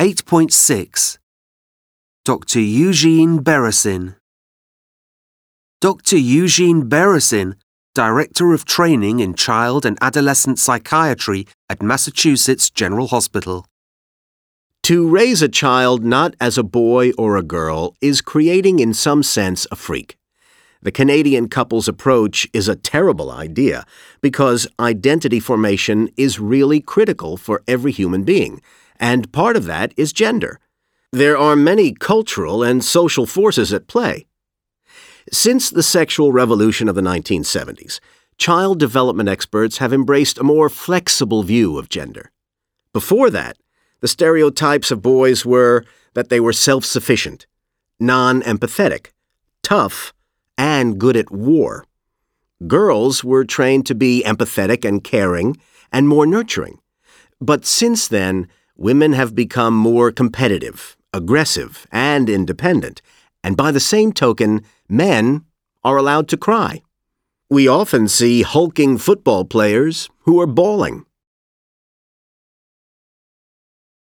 8.6. Dr. Eugene Beresin. Dr. Eugene Beresin, Director of Training in Child and Adolescent Psychiatry at Massachusetts General Hospital. To raise a child not as a boy or a girl is creating in some sense a freak. The Canadian couple's approach is a terrible idea because identity formation is really critical for every human being, and part of that is gender. There are many cultural and social forces at play. Since the sexual revolution of the 1970s, child development experts have embraced a more flexible view of gender. Before that, the stereotypes of boys were that they were self-sufficient, non-empathetic, tough, and good at war. Girls were trained to be empathetic and caring and more nurturing. But since then, women have become more competitive, aggressive, and independent, and by the same token, men are allowed to cry. We often see hulking football players who are bawling.